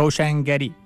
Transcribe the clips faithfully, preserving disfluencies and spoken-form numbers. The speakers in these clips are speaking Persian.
روشنگری.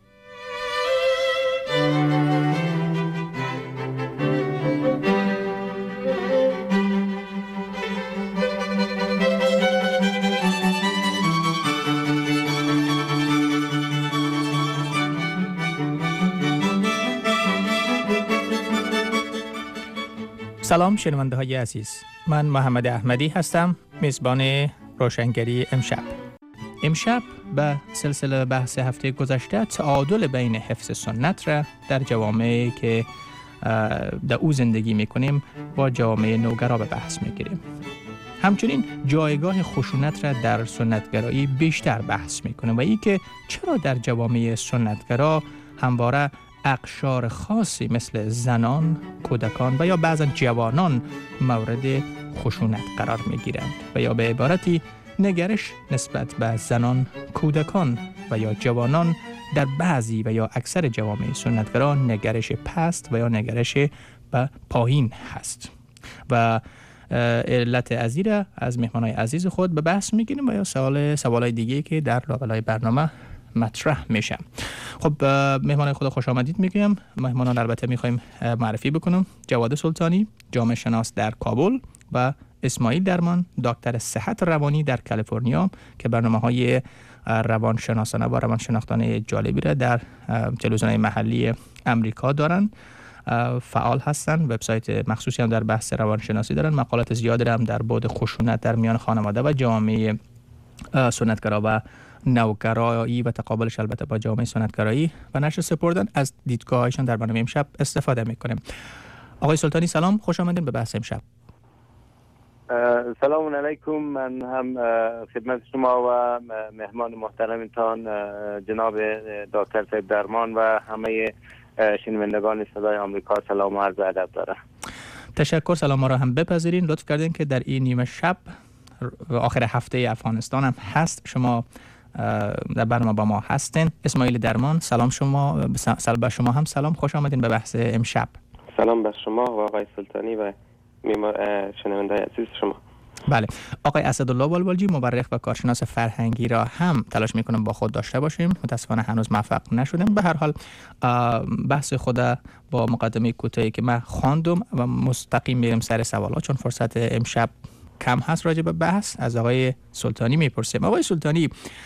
سلام شنونده های عزیز، من محمد احمدی هستم، میزبان روشنگری امشب. امشب به سلسله بحث هفته گذشته تعادل بین حفظ سنت را در جوامعی که در او زندگی میکنیم با جوامع نوگرا به بحث میگیریم. همچنین جایگاه خشونت را در سنتگرایی بیشتر بحث میکنیم و ای که چرا در جوامع سنتگرا همواره اقشار خاصی مثل زنان، کودکان و یا بعضا جوانان مورد خشونت قرار میگیرند و یا به عبارتی نگرش نسبت به زنان، کودکان و یا جوانان در بعضی و یا اکثر جوامع سنتگرا نگرش پست و یا نگرش به پایین هست و علت ازیره از مهمانای عزیز خود به بحث میگیریم و یا سوال سوالای دیگه که در لابلای برنامه مطرح میشه. خب مهمان خود خوش آمدید میگم. مهمانان البته میخوایم معرفی بکنم. جواد سلطانی، جامعه شناس در کابل و اسماعیل درمان، دکتر صحت روانی در کالیفرنیا که برنامه‌های روانشناسانه و روانشناختانه جالبی را در تلویزیون‌های محلی امریکا دارن. فعال هستن، وبسایت مخصوصی هم در بحث روانشناسی دارن، مقالات زیادی هم در بعد خشونت در میان خانواده و جامعه سنتگرا و نوگرایی و تقابلش البته با جامعه سنتگرایی و نشر سپردن. از دیدگاهشان در برنامه امشب استفاده میکنیم. آقای سلطانی سلام، خوش آمدین به بحث امشب. سلام علیکم. من هم خدمت شما و مهمان محترمتان جناب دکتر صاحب درمان و همه شنوندگان صدای آمریکا سلام و عرض ادب دارم. تشکر. سلام ما را هم بپذیرین. لطف کردین که در این نیمه شب آخر هفته افغانستان هم هست شما در برنامه با ما هستین. اسماعیل درمان سلام شما سلام به شما هم سلام، خوش آمدین به بحث امشب. سلام به شما و آقای سلطانی و شنونده عزیز شما. بله، آقای اسدالله بلبلجی مورخ و کارشناس فرهنگی را هم تلاش میکنم با خود داشته باشیم، متاسفانه هنوز موفق نشدیم. به هر حال بحث خود با مقدمه کوتاهی که من خواندم و مستقیم میریم سر سوالات چون فرصت امشب کم هست راجع به بحث. از آقای سلطانی میپرسیم. آقای سلطانی،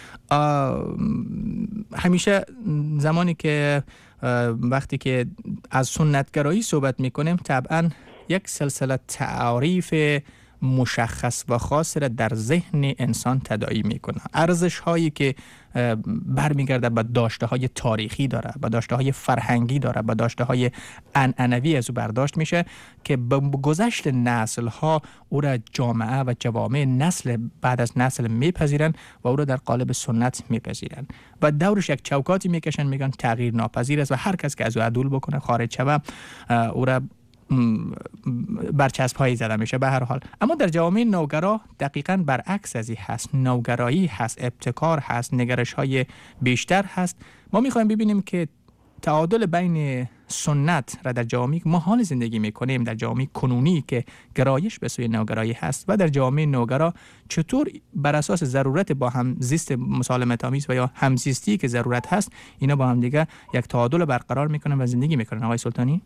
همیشه زمانی که وقتی که از سنتگرایی صحبت میکنیم طبعا یک سلسله تعریف مشخص و خاص را در ذهن انسان تداعی میکنه. ارزش هایی که برمیگرده به داشته های تاریخی داره، به داشته های فرهنگی داره، به داشته های عنعنوی از او برداشت میشه که به گذشت نسل ها او را جامعه و جوامع نسل بعد از نسل میپذیرن و او را در قالب سنت میپذیرن و دورش یک چوکاتی میکشن، میگن تغییر ناپذیر است و هر کس که از او عدول بکنه خارج شوه او را برچسب هایی زده میشه. به هر حال اما در جوامع نوگرا دقیقاً برعکس ازی هست. نوگرایی هست، ابتکار هست، نگرش های بیشتر هست. ما میخوایم ببینیم که تعادل بین سنت را در جوامعی ما حال زندگی میکنیم، در جوامع کنونی که گرایش به سوی نوگرایی هست و در جوامع نوگرا چطور بر اساس ضرورت با هم زیست مسالمت آمیز و یا همزیستی که ضرورت هست اینا با هم دیگه یک تعادل برقرار میکنن و زندگی میکنن. آقای سلطانی،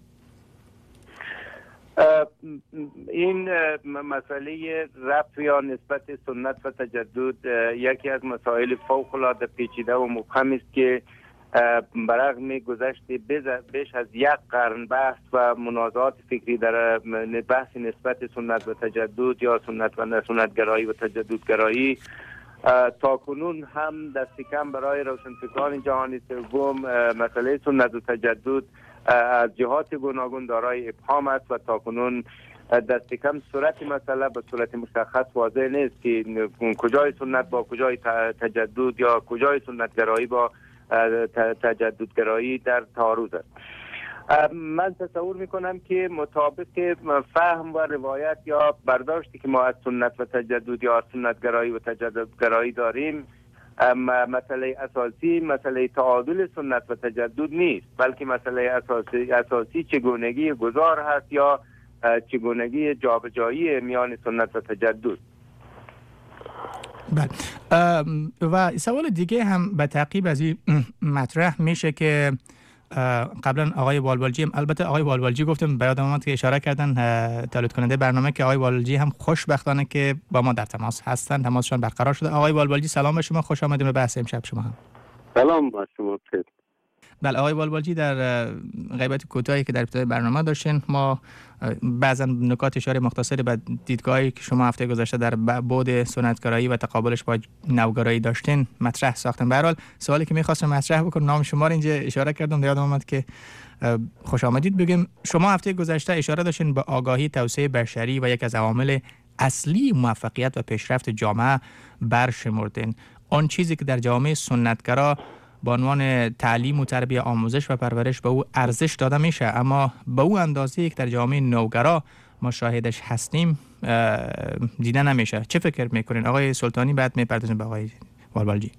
این مسئله ربط یا نسبت سنت و تجدد یکی از مسائل فوق العاده پیچیده و مبهم است که برغم گذشت بیش از یک قرن بحث و منازعات فکری در بحث نسبت سنت و تجدد یا سنت و نسنتگرایی و تجددگرایی تا کنون هم دست کم برای روشنفکران جهان سوم مسئله سنت و تجدد از جهات گوناگون دارای ابهام است و تاکنون دست کم صورت مسئله به صورت مشخص واضح نیست که کجای سنت با کجای تجدد یا کجای سنتگرایی با تجددگرایی در تعارض است. من تصور میکنم که مطابق فهم و روایت یا برداشتی که ما از سنت و تجدد یا سنتگرایی و تجددگرایی داریم، مسئله اساسی مسئله تعادل سنت و تجدد نیست، بلکه مسئله اساسی اساسی چگونگی گذار هست یا چگونگی جابجایی میان سنت و تجدد. بله. و سوال دیگه هم به تعقیب از این مطرح میشه که قبلا آقای والوالجی هم، البته آقای والوالجی گفتم به یادم اومد که اشاره کردن تولید کننده برنامه که آقای والوالجی هم خوشبختانه که با ما در تماس هستن، تماسشون برقرار شده. آقای والوالجی سلام به شما، خوش آمدید به بحث امشب شما هم. سلام با شما. بله آقای والوالجی، در غیبت کوتاهی که در ابتدای برنامه داشتین ما بعضا نکات اشاره مختصری به دیدگاهی که شما هفته گذشته در بعد سنتگرایی و تقابلش با نوگرایی داشتین مطرح ساختن. به هر حال سوالی که می‌خواستم مطرح بکنم، نام شما رو اینجا اشاره کردم، یادم اومد که خوش آمدید بگیم. شما هفته گذشته اشاره داشتین به آگاهی، توسعه بشری و یک از عوامل اصلی موفقیت و پیشرفت جامعه برشمردین. آن چیزی که در جامعه سنتگرا با عنوان تعلیم و تربیت، آموزش و پرورش به او ارزش داده میشه، اما به او اندازه‌ای که در جامعه نوگرا ما شاهدش هستیم دیده نمیشه. چه فکر میکنین آقای سلطانی؟ بعد میپردازیم به آقای والوالجی.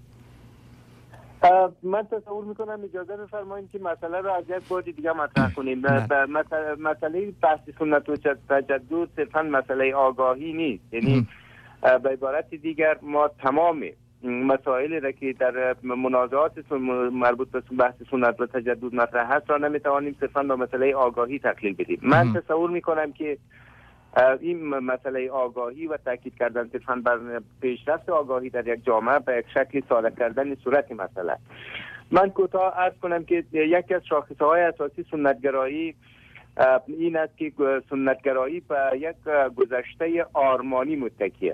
من تصور میکنم اجازه بفرمایید که مسئله رو از یک بعد دیگه مطرح کنیم. مسئله بحث سنت و تجدد صرفا مسئله آگاهی نیست، یعنی به عبارت دیگر ما تمام مسائلی را که در منازعات مربوط به بحث سنت و تجدد مطرح هست را نمیتوانیم صرفا به مسئله آگاهی تقلیل بدیم. من تصور میکنم که این مسئله آگاهی و تاکید کردن صرفا بر پیشرفت آگاهی در یک جامعه به یک شکل ساده کردن صورت مسئله. من کوتاه عرض کنم که یکی از شاخصهای اساسی سنتگرایی این است که سنتگرایی به یک گذشته آرمانی متکیه.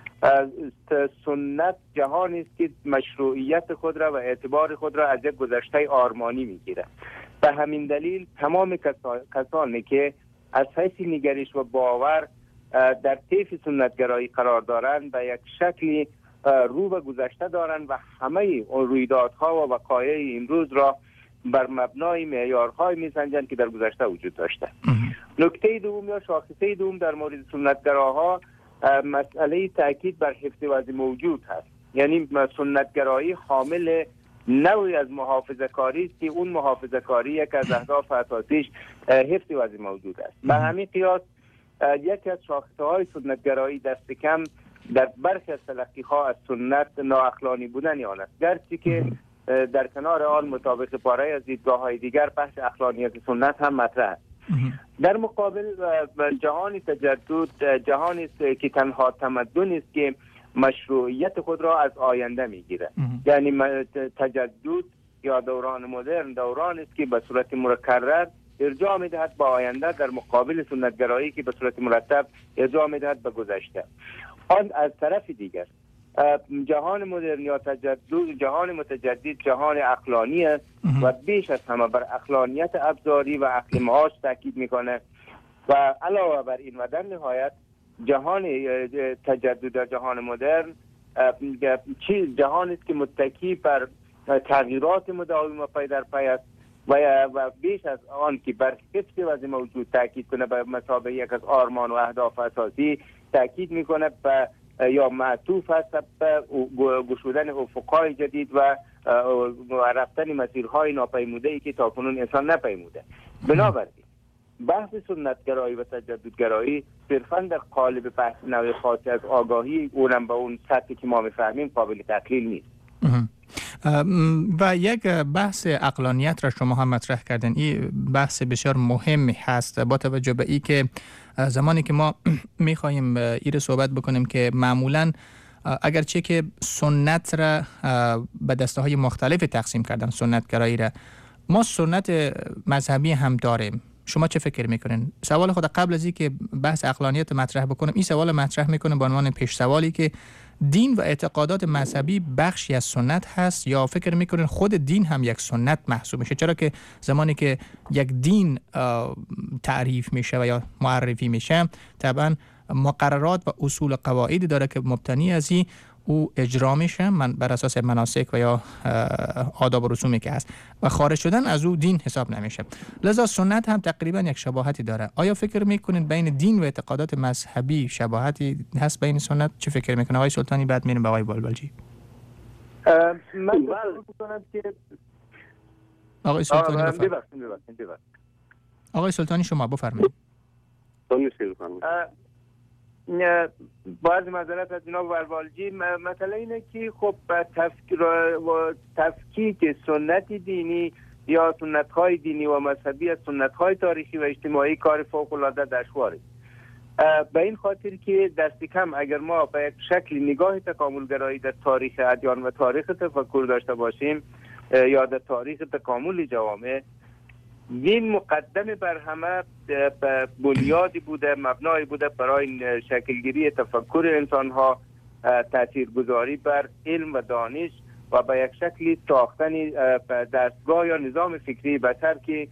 سنت جهانی است که مشروعیت خود را و اعتبار خود را از یک گذشته آرمانی میگیره. به همین دلیل تمام کسانی که از حیث نگرش و باور در طیف سنتگرایی قرار دارند به یک شکلی رو به گذشته دارند و همه رویدادها و وقایع امروز را بر مبنای معیارهای میسنجند که در گذشته وجود داشته. نکته دوم یا شاخصه دوم در مورد سنتگراها مسئله تاکید بر حفظ وضع موجود هست. یعنی سنتگرایی حامل نوعی از محافظه کاری است که اون محافظه کاری یک از اهداف اساسیش حفظ وضع موجود است. به همین قیاس یکی از شاخصه های سنتگرایی دست کم در برخی از تلقی‌ها از سنت ناعقلانی بودن آن است، گرچه که در کنار آن مطابق پاره از دیدگاه‌های دیگر بحث عقلانیت سنت هم مطرح است. در مقابل جهان تجدد جهانی است که تنها تمدن است که مشروعیت خود را از آینده میگیره. یعنی تجدد یا دوران مدرن دوران است که به صورت مکرر ارجاع میدهد به آینده، در مقابل سنتگرایی که به صورت مرتب ارجاع میدهد به گذشته. آن از طرف دیگر جهان مدرن یا تجدد، جهان متجدد جهان عقلانی است و بیش از همه بر عقلانیت ابزاری و عقل معاش تاکید میکنه و علاوه بر این و در نهایت جهان تجدد در جهان مدرن چیز جهانی است که متکی بر تغییرات مداوم و پی در پی است و بیش از آن که بر حفظ وضع موجود تاکید کنه به مثابه یک از آرمان و اهداف اساسی تاکید میکنه به یا معطوف است به گشودن افقهای جدید و رفتن مسیرهای ناپیموده‌ای که تاکنون انسان نپیموده. بنابراین بحث سنتگرایی و تجددگرایی صرفاً در قالب بحث نوع خاصی از آگاهی، اونم به اون سطحی که ما میفهمیم قابل تقلیل نیست. و یک بحث عقلانیت را شما هم مطرح کردن. این بحث بسیار مهمی هست با توجه به ای که زمانی که ما میخواییم این صحبت بکنیم که معمولاً اگرچه که سنت را به دسته های مختلف تقسیم کردن، سنتگرایی را، ما سنت مذهبی هم داریم. شما چه فکر میکنین؟ سوال خود قبل از این که بحث عقلانیت مطرح بکنم، این سوال مطرح میکنم به عنوان پیش سوالی که دین و اعتقادات مذهبی بخشی از سنت هست یا فکر میکنین خود دین هم یک سنت محسوب میشه؟ چرا که زمانی که یک دین تعریف میشه و یا معرفی میشه طبعا مقررات و اصول قواعدی داره که مبتنی از این او اجرا میشه من بر اساس مناسک و یا آداب و رسومی که هست و خارج شدن از او دین حساب نمیشه. لذا سنت هم تقریبا یک شباهتی داره. آیا فکر میکنین بین دین و اعتقادات مذهبی شباهتی هست بین سنت؟ چه فکر میکنه آقای سلطانی؟ بعد میریم به آقای والوالجی. من می‌کنم که آقای سلطانی بفرمایید. آقای سلطانی شما بفرمایید. باز معذرت از جناب ولوالجی، مثلا اینه که خب تفکیک سنت دینی یا سنت های دینی و مذهبی از سنت های تاریخی و اجتماعی کار فوق العاده دشواره. به این خاطر که دست کم اگر ما به یک شکل نگاه تکاملگرایی در تاریخ ادیان و تاریخ تفکر داشته باشیم یا در تاریخ تکامل جوامع، دین مقدم بر همه بنیادی بوده، مبنایی بوده برای شکلگیری تفکر انسان ها، تاثیرگذاری بر علم و دانش و به یک شکلی ساختن دستگاه یا نظام فکری بشر که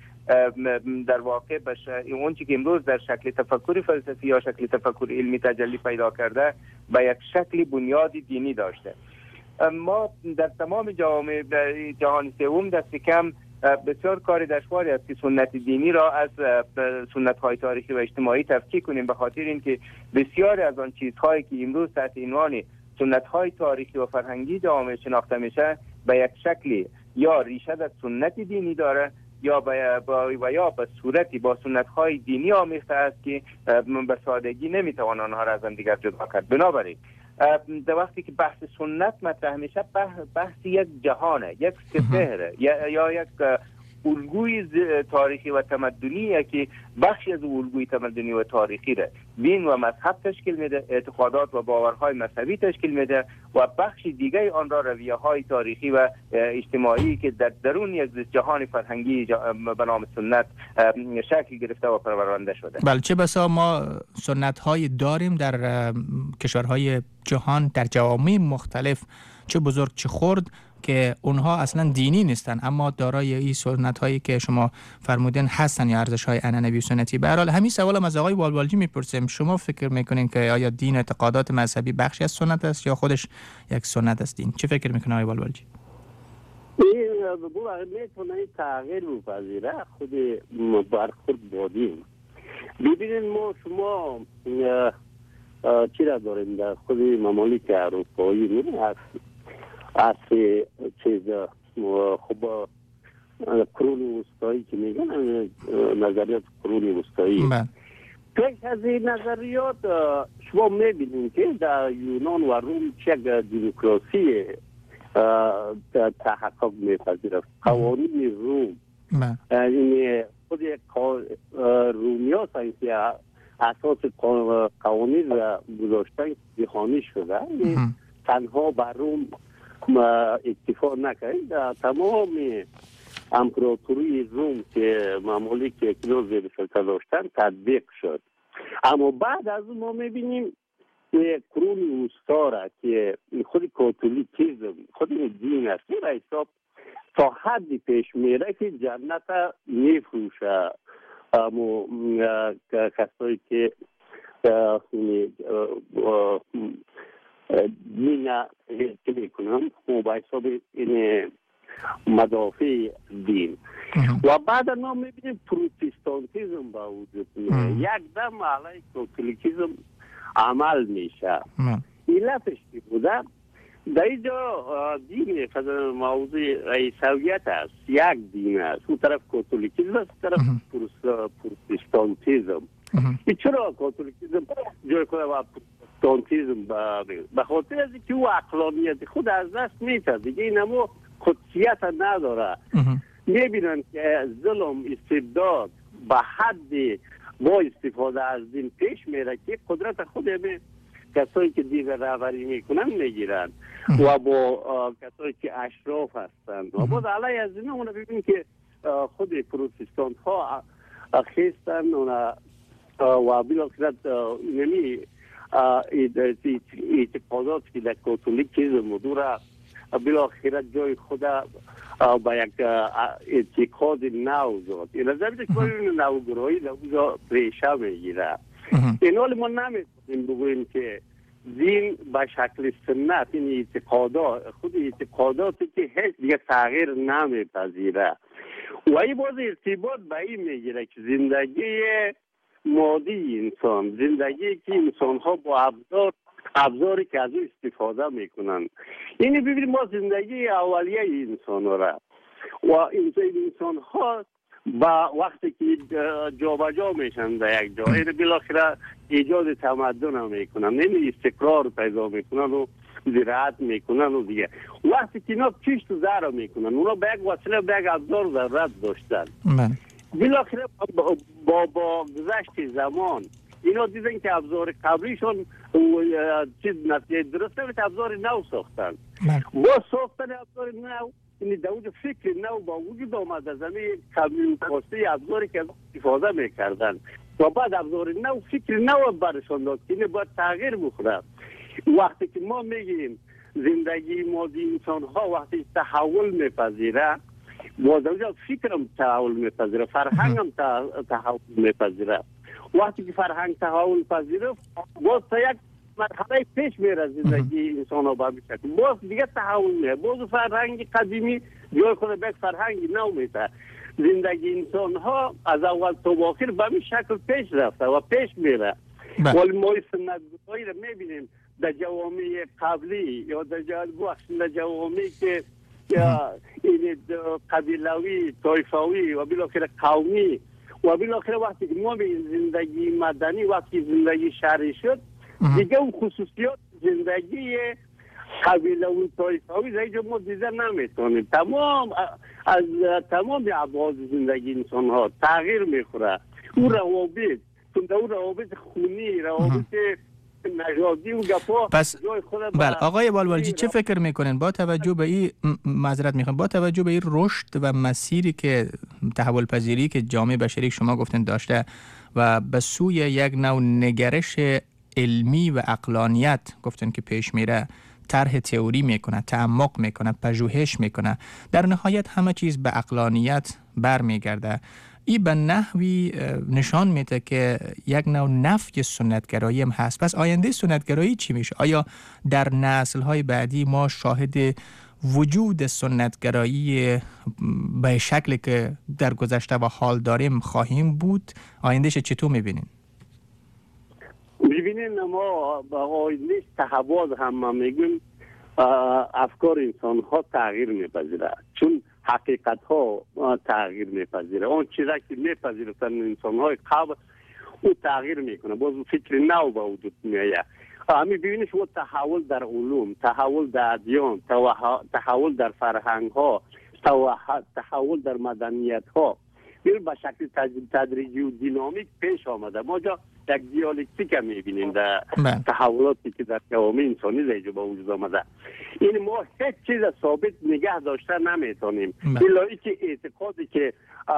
در واقع اون چی که امروز در شکل تفکر فلسفی یا شکل تفکر علمی تجلی پیدا کرده به یک شکل بنیادی دینی داشته. ما در تمام جوامع جهان سوم دست کم بسیار کار دشواری است که سنت دینی را از سنت های تاریخی و اجتماعی تفکیک کنیم، به خاطر اینکه بسیاری از آن چیزهایی که امروز تحت عنوان سنت های تاریخی و فرهنگی جوامع شناخته میشه به یک شکلی یا ریشه در سنت دینی داره یا با و یا به صورتی با سنت های دینی آمیخته است که به سادگی نمیتوان آنها را از هم دیگر جدا کرد. بنابراین در وقتی که بحث سنت مطرح میشه بحث یک جهانه، یک سپهره یا, یا یک الگوی تاریخی و تمدنیه که بخشی از الگوی تمدنی و تاریخی را دین و مذهب تشکیل میده، اعتقادات و باورهای مذهبی تشکیل میده و بخش دیگه آن را رویه های تاریخی و اجتماعی که در درون یک جهان فرهنگی به نام سنت شکل گرفته و پرورانده شده. بله، چه بسا ما سنت های داریم در کشورهای جهان، در جوامع مختلف، چه بزرگ چه خرد، که اونها اصلا دینی نیستن اما دارای این سنت هایی که شما فرمودین هستن یا ارزش های عنعنوی سنتی. به هر حال همین سوالم از آقای والوالجی میپرسیم، شما فکر میکنین که آیا دین اعتقادات مذهبی بخشی از سنت است یا خودش یک سنت است دین؟ چه فکر میکنه آقای والوالجی؟ این میتونه تغییر بپذیره خود برخورد با دین. ببینید ما شما چی را داریم در خود ممالک اروپایی نه هست اصل چیز خوب قرون وسطایی که میگن نظریات قرون وسطایی. پیش از این نظریات شما میبینید که در یونان و روم چه دموکراسی تحقق میپذیرفت. قوانین روم این خود رومی ها که اساس قوانین را گذاشتن جهانی شده، تنها بر روم اکتفا نکرد، در تمام امپراتوری روم که ممالک اکنون زیر سلطه داشتن تطبیق شد. اما بعد از اون ما میبینیم که قرون وسطا را که خود کاتولیکیسم خود دین است را حساب تا حدی پیش میره که جنت میفروشه. اما کسایی که دین که میکنن و با حساب این مدافع دین. و بعد ما میبینیم پروتستانتیزم با وجود میاد، یک دم علیه کاتولیکیسم عمل میشه. علتش چی بوده؟ در اینجا دین موضوع عیسویت است، یک دین است، اون طرف کاتولیکیسم است، طرف پروتستانتیزم. چرا کاتولیکیسم جای خود و پروتستانتیزم به خاطر از اینکه او عقلانیت خود از دست میده دیگه، این همو قدسیت نداره. میبینن که ظلم استبداد به حد با استفاده از دین پیش میره که قدرت خود به کسایی که دیگر رهبری میکنن میگیرن و با کسایی که اشراف هستن و بعد علیه از این اون ببینیم که خود پروتستانت ها خیستن و بالاخره نمی اعتقادات که در کاتولیکیسم دوره بالاخره جای خود با یک اعتقاد نو زاد. این از این که نوگرایی در اونجا ریشه میگیره. این حال ما نمیتونیم بگوییم که دین به شکل سنت، این اعتقادات خود اعتقاداتی که هیچ دیگه تغییر نمیپذیره و این باز ارتباط به این میگیره که زندگی مادی انسان، زندگی که انسان ها با ابزار ابزاری که از او استفاده میکنن، اینی ببینیم ما زندگی اولیه انسان ها را و انسان ها با وقتی که جابجا میشن در یک جا این بالاخره ایجاد تمدن هم میکنن، نمی استقرار پیدا میکنن و زراعت میکنن و دیگه. وقتی که اینا کشت و زرع میکنن اونا به یک وسیله به یک ابزار ضرورت داشتن. بالاخره با, با, با گذشت زمان اینا دیدن که ابزار قبلیشون چیز نتیجه درست نمید، ابزار نو ساختن. با ساختن ابزار نو این دوج فکر نو با وجود آمد از همه قبلی کاسته ابزاری که استفاده میکردن و بعد ابزار نو فکر نو برشان داد که این باید تغییر بخوره. وقتی که ما میگیم زندگی مادی انسان ها وقتی تحول میپذیره، باز اونجا فکرم تحول میپذیره، فرهنگم تحول میپذیره. وقتی که فرهنگ تحول پذیره باز تا یک مرحله پیش میره زندگی انسان ها به شکل، باز دیگه تحول میره، باز فرهنگ قدیمی جای خود به یک فرهنگ نو میده. زندگی انسان ها از اول تا آخر به این شکل پیش رفته و پیش میره. ولی ما سنت گذاری رو میبینیم در جوامع قبلی یا در جوامعی که این قبیلوی، طایفوی و بالاخره قومی و بالاخره وقتی که ما به زندگی مدنی وقتی زندگی شهری شد دیگه اون خصوصیات زندگی قبیلوی طایفوی در اینجا ما دیده نمیتونیم. تمام از تمام ابعاد زندگی انسان ها تغییر میخوره. اون روابط اون روابط خونی، روابط نژادی و گپا. پس بله آقای بالوالجی چه فکر میکنین با توجه به این معذرت میخوام با توجه به این رشد و مسیری که تحول پذیری که جامعه بشری شما گفتن داشته و به سوی یک نوع نگرش علمی و عقلانیت گفتن که پیش میره، طرح تئوری میکنه، تعمق میکنه، پژوهش میکنه، در نهایت همه چیز به عقلانیت برمیگرده، این به نحوی نشان میده که یک نوع نفی سنتگرایی هم هست. پس آینده سنتگرایی چی میشه؟ آیا در نسل‌های بعدی ما شاهد وجود سنتگرایی به شکلی که در گذشته و حال داریم خواهیم بود؟ آیندهش چطور میبینین؟ میبینین ما با آینده تحول هم ما میگیم افکار انسان ها تغییر میپذیره، چون حقیقت ها تغییر میپذیره. اون چیزا که میپذیرفتن انسان های قبل او تغییر میکنه، باز فکر نو به وجود میاد. همین ببینید شما تحول در علوم، تحول در ادیان، تحول در فرهنگ ها، تحول در مدنیت ها به شکل تدریجی و دینامیک پیش آمده. ما جا یک دیالکتیک هم میبینیم در تحولاتی که در جوامع انسانی در اینجا با وجود آمده. این ما هیچ چیز ثابت نگه داشته نمیتونیم الا اینکه اعتقادی که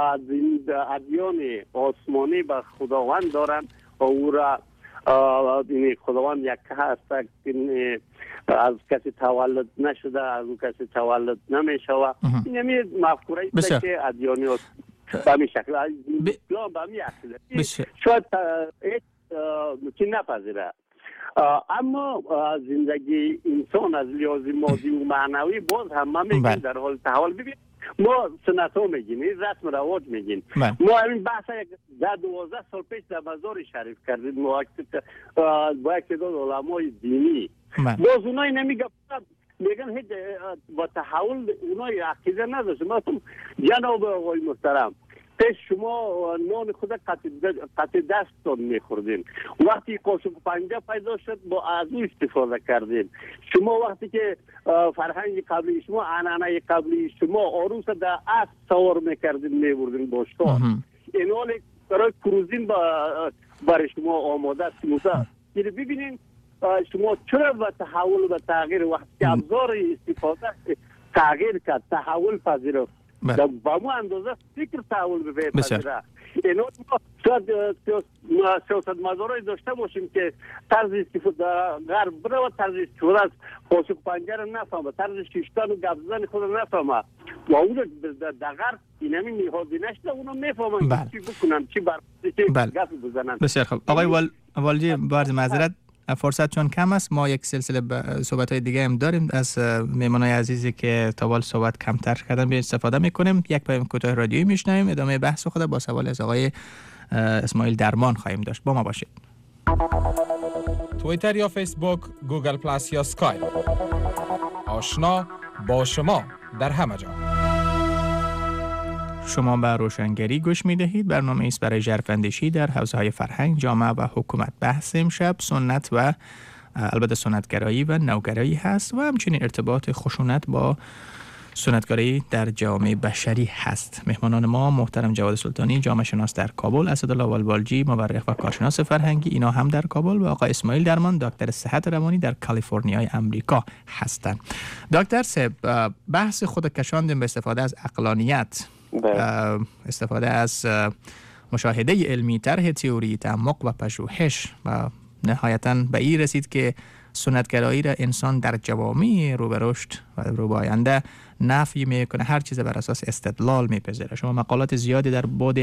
ادیان آسمانی به خداوند دارن و او را این خداوند یک هست، از کسی تولد نشده، از او کسی تولد نمیشود. این همین مفکوره است که ادیانی به همین شکل اسلام به همین عقیده شاید که نپذیره. اما زندگی انسان از لحاظ مادی و معنوی باز هم ما میگیم در حال تحول. ببین ما سنت ها میگیم، این رسم رواج میگیم. ما همین بحث در دوازده سال پیش در مزار شریف کردیم با یک تعداد علمای دینی. باز اونایی نمیگن میگن هیچ با تحول اونای عقیده نداشت. ما جناب آقای محترم پیش شما نان خود قطع دستتون میخوردین، وقتی قاشق پنجه پیدا شد با از او استفاده کردین. شما وقتی که فرهنگ قبلی شما، عنعنه قبلی شما عروس در اسب سوار میکردین میبردین باشگاه، این حال برای کروزین برای شما آماده است. یعنی ببینین شما چرا به تحول و تغییر وقتی که ابزار استفاده تغییر کرد، تحول پذیرفت، با مو اندازه فکر تحول بپذیره. اینو شاید سیاست مدارای داشته باشیم که طرز استفاده غرب بره و طرز استفاده از قاشق پنجه رو نفهمه، طرز شیشتن و گپ زدن خود رو نفهمه و اون در غرب این همین نیازی نشده اونا میفهمن چی بکنن، چی بر چی گپ بزنن. بسیار خوب آقای والجی، با معذرت فرصت چون کم است، ما یک سلسله صحبت های دیگه هم داریم از مهمانای عزیزی که تا حال صحبت کمتر کردن به استفاده میکنیم. یک پیام کوتاه رادیویی میشنویم، ادامه بحث خود با سوال از آقای اسماعیل درمان خواهیم داشت. با ما باشید. توییتر یا فیسبوک، گوگل پلاس یا اسکایپ، آشنا با شما در همه جا. شما به روشنگری گوش می دهید. برنامه است برای ژرفاندیشی در حوزه‌های فرهنگ، جامعه و حکومت. بحث امشب سنت و البته سنتگرایی و نوگرایی هست و همچنین ارتباط خشونت با سنتگرایی در جامعه بشری هست. مهمانان ما محترم جواد سلطانی، جامعه شناس در کابل، اسدالله والبالجی، مورخ و کارشناس فرهنگی، اینا هم در کابل، و آقای اسماعیل درمان، دکتر صحت روانی در کالیفرنیای امریکا هستند. دکتر صاحب، بحث خود کشاندیم به استفاده از عقلانیت، استفاده از مشاهده علمی، طرح تئوری، تعمق و پژوهش، و نهایتاً به این رسید که سنتگرایی را انسان در جوامع رو به رشد و رو به آینده نفی میکنه، هر چیز بر اساس استدلال میپذیره. شما مقالات زیادی در بعد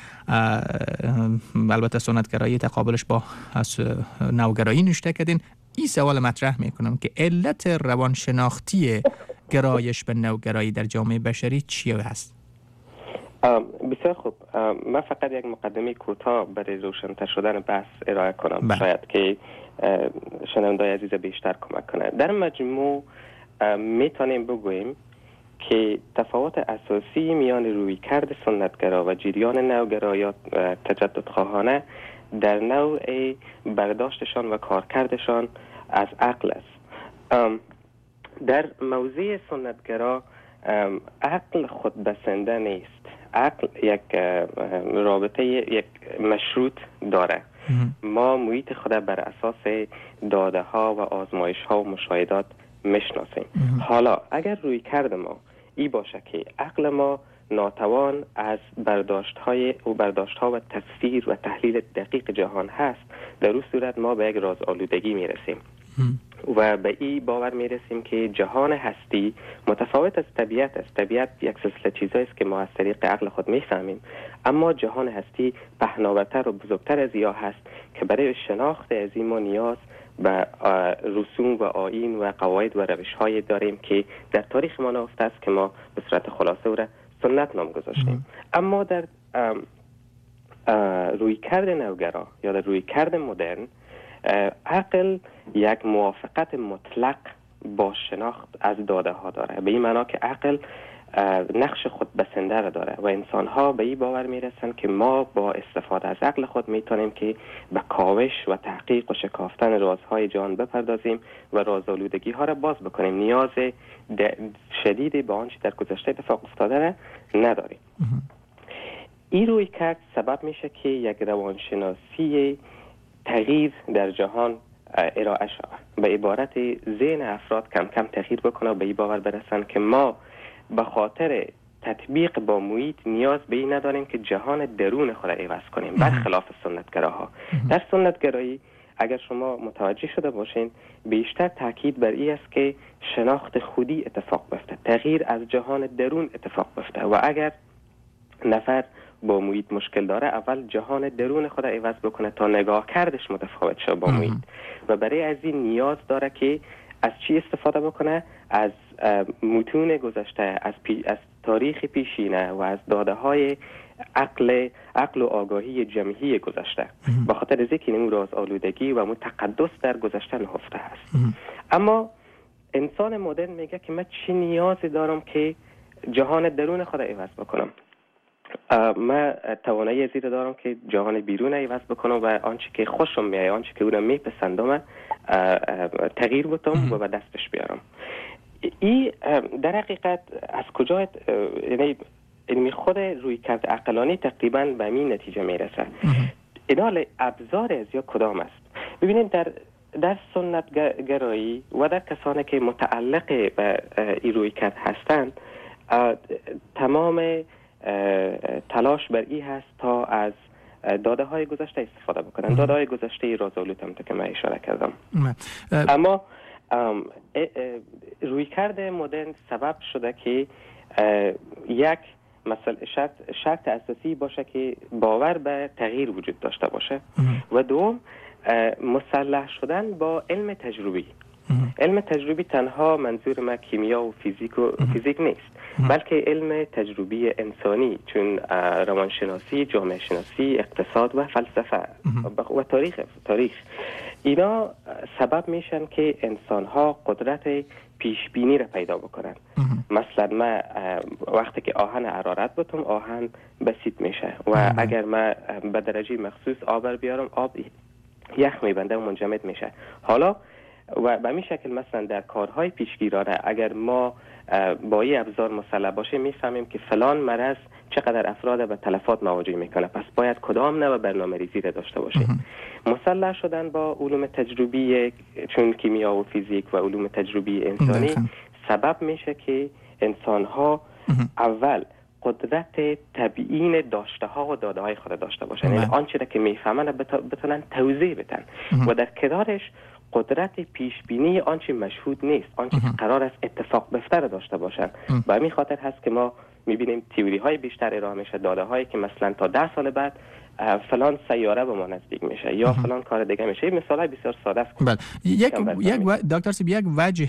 البته سنتگرایی تقابلش با نوگرایی نوشته کردین. این سوال مطرح میکنم که علت روانشناختی گرایش به نوگرایی در جامعه بشری چی هست؟ بسیار خوب. من فقط یک مقدمه کوتاه برای روشن‌تر شدن بحث ارائه کنم، بله. شاید که شنونده‌های عزیز بیشتر کمک کنه. در مجموع میتونیم بگوییم که تفاوت اساسی میان رویکرد سنتگرا و جریان نوگرایات تجدد خواهانه در نوع برداشتشان و کارکردشان از عقل است. در موضوع سنتگرا عقل خود بسنده نیست. عقل یک رابطه یک مشروط داره. ما محیط خود بر اساس داده ها و آزمایش ها و مشاهدات میشناسیم. حالا اگر روی کرد ما ای باشه که عقل ما ناتوان از برداشت های و برداشت ها و تفسیر و تحلیل دقیق جهان هست، در اون صورت ما به یک راز آلودگی میرسیم و به این باور میرسیم که جهان هستی متفاوت از طبیعت است. طبیعت یک سلسله چیزایی است که ما از طریق عقل خود میفهمیم، اما جهان هستی پهناورتر و بزرگتر از یا هست که برای شناخت از این ما نیاز به رسوم و آیین و قواعد و روش های داریم که در تاریخ ما نهفته است که ما به صورت خلاصه او را سنت نام گذاشتیم. اما در رویکرد نوگرا یا در رویکرد مدرن، عقل یک موافقت مطلق با شناخت از داده ها داره، به این معنا که عقل نقش خود بسنده را داره و انسان ها به این باور میرسن که ما با استفاده از عقل خود میتونیم که به کاوش و تحقیق و شکافتن رازهای جان بپردازیم و رازآلودگی ها را باز بکنیم. نیاز شدیدی به آنچه در گذشته اتفاق افتاده را نداریم. این روی کرد سبب میشه که یک روانشناسی تغییر در جهان ارائه شود، به عبارت ذهن افراد کم کم تغییر بکنه و به این باور برسن که ما به خاطر تطبیق با محیط نیاز به این نداریم که جهان درون خود را عوض کنیم، برخلاف سنتگراها. در سنتگرایی اگر شما متوجه شده باشین بیشتر تاکید بر این است که شناخت خودی اتفاق بیفته، تغییر از جهان درون اتفاق بیفته و اگر نفر با محیط مشکل داره اول جهان درون خود عوض بکنه تا نگاه کردش متفاوت شه با محیط و برای از این نیاز داره که از چی استفاده بکنه؟ از متون گذشته، از, پی، از تاریخ پیشینه و از داده های عقل عقل و آگاهی جمعی گذشته، با خاطر از اینکه نمو راز آلودگی و مو تقدس در گذشته نهفته هست. اما انسان مدرن میگه که من چی نیازی دارم که جهان درون خود عوض بکنم؟ من توانایی زیر دارم که جهان بیرون عوض بکنم و آنچه که خوشم میاد، آنچه که اونم میپسندم تغییر بدم و به دستش بیارم. این در حقیقت از کجا، یعنی علمی خود روی کرد عقلانی تقریبا به این نتیجه میرسه. اینا ابزار از یا کدام است؟ ببینید در در سنت گرایی و در کسانی که متعلق به این روی کرد هستند تمام تلاش بر این هست تا از داده های گذشته استفاده بکنن. داده های گذشته رازآلود هم که من اشاره کردم. اما رویکرد مدرن سبب شده که یک مثلا شرط, شرط اساسی باشه که باور به تغییر وجود داشته باشه و دوم مسلح شدن با علم تجربی. علم تجربی تنها منظور ما کیمیا و فیزیک و فیزیک نیست، بلکه علم تجربی انسانی، چون روانشناسی، جامعه شناسی، اقتصاد و فلسفه و تاریخ تاریخ اینا سبب میشن که انسان‌ها قدرت پیش بینی را پیدا بکنن. مثلا ما وقتی که آهن حرارت بتم آهن بسیط میشه و اگر ما به درجه مخصوص آب بیارم آب یخ میبنده و منجمد میشه. حالا و به این شکل مثلا در کارهای پیشگیرانه اگر ما با این ابزار مسلح باشه میفهمیم که فلان مرض چقدر افراد به تلفات مواجه میکنه، پس باید کدام نوع برنامه ریزی را داشته باشیم. مسلح شدن با علوم تجربی چون کیمیا و فیزیک و علوم تجربی انسانی سبب میشه که انسان ها اول قدرت تبیین داشته ها و داده های خود داشته باشن، یعنی آنچه را که میفهمن بتونن توضیح بدن و در کنارش قدرت پیش بینی آنچه مشهود نیست، آنچه قرار است اتفاق بیفته داشته باشن. به همین خاطر هست که ما میبینیم تئوری های بیشتر ارائه میشه، داده هایی که مثلا تا ده سال بعد فلان سیاره به ما نزدیک میشه یا فلان کار دیگه میشه. این مثال های بسیار ساده است. بله. یک یک و... دکتر سیب یک وجه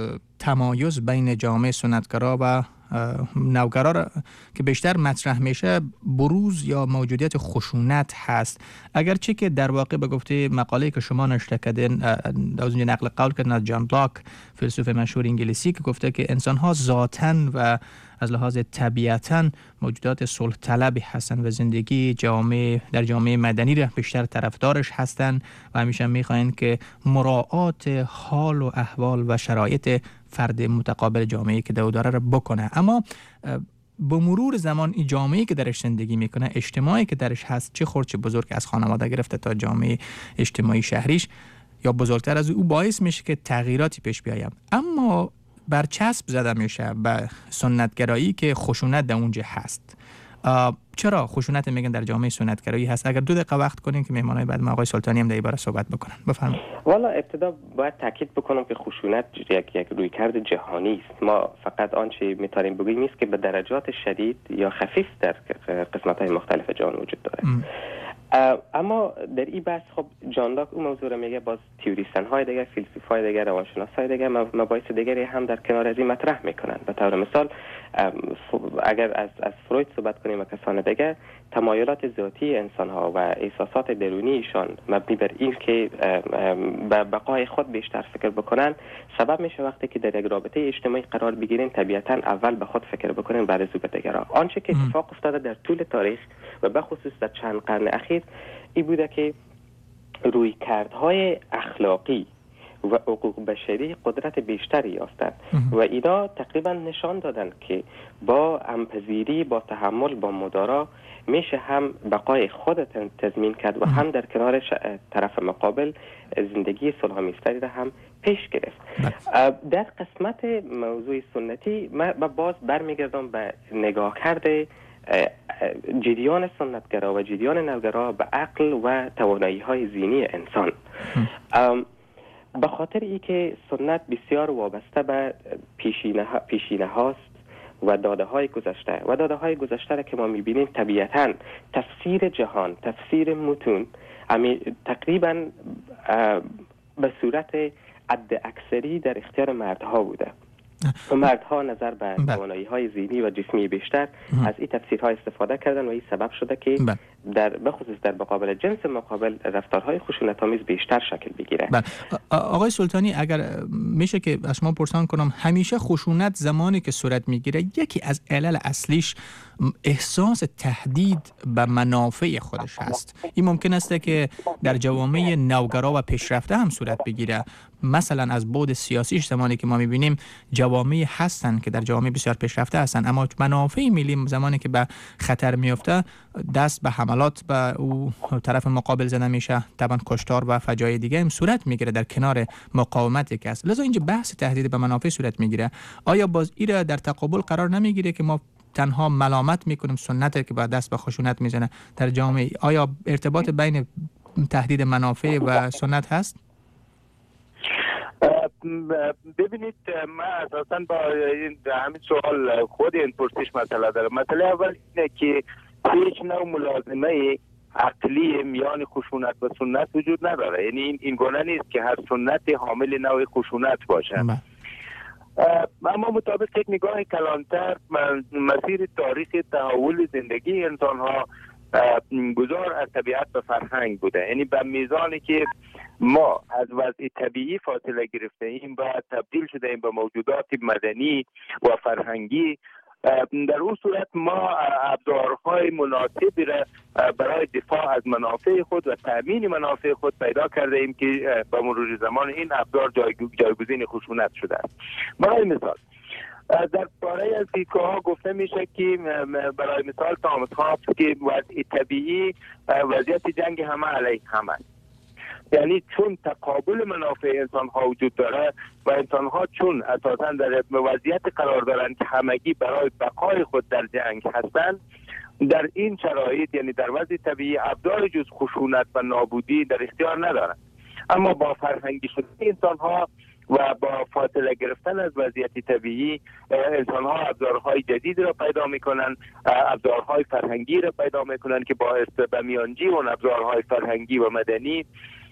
تمایز بین جامعه سنتگرا و نوگرا را که بیشتر مطرح میشه بروز یا موجودیت خشونت هست، اگرچه که در واقع به گفته مقاله که شما نشر کردین از اونجا نقل قول کردن از جان لاک فیلسوف مشهور انگلیسی که گفته که انسان ها ذاتاً و از لحاظ طبیعتاً موجودات صلح طلبی هستند و زندگی جامعه در جامعه مدنی را بیشتر طرفدارش هستند و همیشه میخواین که مراعات حال و احوال و شرایط فرد متقابل جامعه که دو داره را بکنه. اما با مرور زمان این جامعه‌ای که درش زندگی میکنه، اجتماعی که درش هست، چه خرد چه بزرگ، از خانواده گرفته تا جامعه اجتماعی شهریش یا بزرگتر از او، باعث میشه که تغییراتی پیش بیاید. اما برچسب زده میشه به سنتگرایی که خشونت در اونجا هست. چرا خشونت میگن در جامعه سنتگرایی هست؟ اگر دو دقیقه وقت کنیم که مهمانای بعد ما آقای سلطانی هم در این باره صحبت بکنن. بفرمایید. والا ابتدا باید تاکید بکنم که خشونت یک یک رویکرد جهانی است. ما فقط آنچه میتونیم بگیم نیست که به درجات شدید یا خفیف در قسمت‌های مختلف جهان وجود داره. ام. اما در این بحث خب جان لاک اون موضوع رو میگه، باز تئوریسین های دیگه، فیلسوف های دیگه، روانشناس های دیگه مباحث دیگری هم در کنار از این مطرح میکنن. به طور مثال اگر از از فروید صحبت کنیم و کسان دیگه، تمایلات ذاتی انسان ها و احساسات درونیشان مبنی بر این که به بقای خود بیشتر فکر بکنن سبب میشه وقتی که در یک رابطه اجتماعی قرار بگیرین طبیعتا اول به خود فکر بکنین بعد از او به دیگران. آنچه که اتفاق افتاده در طول تاریخ و به خصوص در چند قرن اخیر این بوده که رویکردهای اخلاقی و حقوق بشری قدرت بیشتری یافتند و اینا تقریبا نشان دادن که با همپذیری، با تحمل، با مدارا میشه هم بقای خود تضمین کرد و هم در کنار طرف مقابل زندگی صلح‌آمیزتری را هم پیش گرفت. در قسمت موضوع سنتی من باز برمیگردم به نگاه کرده جریان سنتگرا و جریان نوگرا به عقل و توانایی های ذهنی انسان. به خاطر ای که سنت بسیار وابسته به پیشینه, پیشینه هاست و داده های گذشته و داده های گذشته را که ما میبینیم طبیعتاً تفسیر جهان، تفسیر متون تقریباً به صورت عد اکثری در اختیار مردها بوده و مردها نظر به توانایی های ذهنی و جسمی بیشتر از این تفسیرها استفاده کردن و این سبب شده که بل. در بخصوص در مقابل جنس مقابل رفتارهای خشونت‌آمیز بیشتر شکل بگیره. بل. آقای سلطانی اگر میشه که از شما پرسان کنم، همیشه خشونت زمانی که صورت میگیره یکی از علل اصلیش احساس تهدید به منافع خودش هست. این ممکن است که در جوامع نوگرا و پیشرفته هم صورت بگیره. مثلا از بعد سیاسیش زمانی که ما میبینیم جوامع هستن که در جوامع بسیار پیشرفته هستن اما منافع ملی زمانی که به خطر میفته دست به حملات به او طرف مقابل زده میشه، طبعا کشتار و فجایع دیگه هم صورت میگیره در کنار مقاومتی که است. لذا اینجا بحث تهدید به منافع صورت میگیره. آیا باز ایرا در تقابل قرار نمیگیره که ما تنها ملامت میکنیم سنت که با دست به خشونت میزنه در جامعه؟ آیا ارتباط بین تهدید منافع و سنت هست؟ ببینید من اساساً با این همین سوال خود این پرسش مسئله دارم. مسئله اول اینه که هیچ نوع ملازمه عقلی میان خشونت و سنت وجود نداره. یعنی این این گونه نیست که هر سنتی حامل نوع خشونت باشه. اما مطابق یک نگاه کلانتر مسیر تاریخ تحول زندگی انسان ها گذار از طبیعت به فرهنگ بوده. یعنی به میزانی که ما از وضع طبیعی فاصله گرفته ایم و تبدیل شده ایم به موجودات مدنی و فرهنگی، در اون صورت ما ابزارهای مناسبی را برای دفاع از منافع خود و تامین منافع خود پیدا کرده ایم که به مرور زمان این ابزار جایگزین خشونت شده است. برای مثال در باره از دیدگاه ها گفته میشه که برای مثال تامس هابز که وضع طبیعی وضعیت جنگ همه علیه همه، یعنی چون تقابل منافع انسان ها وجود داره و انسان ها چون اساسا در وضعیت قرار دارند که همگی برای بقای خود در جنگ هستند، در این شرایط یعنی در وضع طبیعی ابزار جز خشونت و نابودی در اختیار ندارند. اما با فرهنگی شدن انسان ها و با فاصله گرفتن از وضعیت طبیعی، انسان ها ابزارهای جدید را پیدا میکنن، ابزارهای فرهنگی را پیدا میکنن که باعث به میانجی اون ابزارهای فرهنگی و مدنی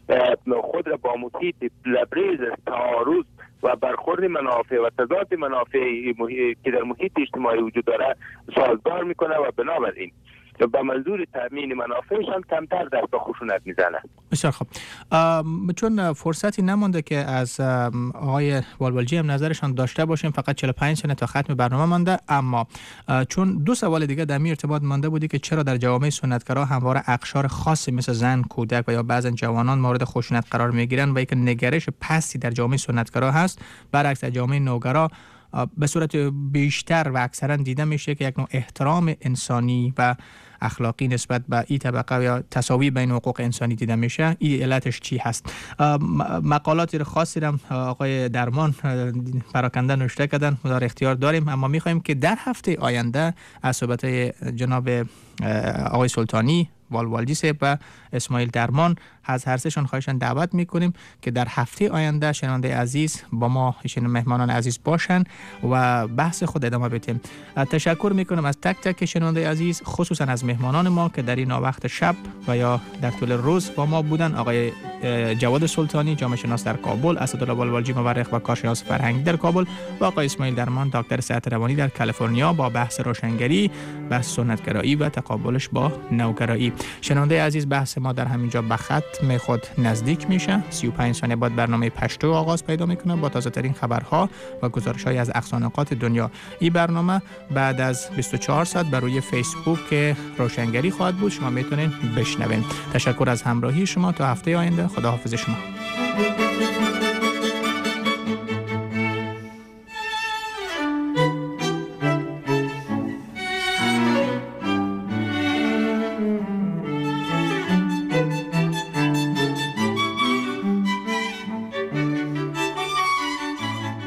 خود را با محیط لبریز تعارض و برخورد منافع و تضاد منافع که در محیط اجتماعی وجود داره سازگار میکنه و بنابراین به منظور تامین منافعشان کمتر دست به خشونت میزنه. بسیار خوب. چون فرصتی نمانده که از آقای والوالجی هم نظرشان داشته باشیم، فقط چهل و پنج ثانیه تا ختم برنامه مانده، اما چون دو سوال دیگه در می ارتباط مانده بودی که چرا در جوامع سنتگرا همواره اقشار خاصی مثل زن، کودک و یا بعضا جوانان مورد خشونت قرار میگیرن و یک نگرش پستی در جامعه سنتگرا هست، برعکس در جامعه نوگرا به صورت بیشتر و اکثرا دیده میشه که یک نوع احترام انسانی و اخلاقی نسبت به این طبقه یا تساوی بین حقوق انسانی دیده میشه. این علتش چی هست؟ مقالاتی خاصی هم آقای درمان پراکنده نوشته کردن، در اختیار داریم، اما میخوایم که در هفته آینده از صحبت جناب آقای سلطانی، والوالجی صاحب و اسماعیل درمان از هر سهشان خواهشان دعوت میکنیم که در هفته آینده شنونده عزیز با ما ایشون مهمانان عزیز باشن و بحث خود ادامه بدیم. تشکر میکنم از تک تک شنونده عزیز، خصوصا از مهمانان ما که در این وقت شب و یا در طول روز با ما بودن. آقای جواد سلطانی، جامعه شناس در کابل، اسدالله والوالجی مورخ و کارشناس فرهنگی در کابل و آقای اسماعیل درمان، دکتر صحت روانی در کالیفرنیا، با بحث روشنگری، بحث سنتگرایی و تقابلش با نوگرایی. شنونده عزیز، بحث ما در همینجا به ختم خود نزدیک میشه. سی و پنج ثانیه بعد برنامه پشتو آغاز پیدا میکنه با تازه ترین خبرها و گزارش‌های از اقصانقاط دنیا. این برنامه بعد از بیست و چهار ساعت بر روی فیسبوک روشنگری خواهد بود، شما میتونین بشنوین. تشکر از همراهی شما تا هفته آینده. خداحافظ شما.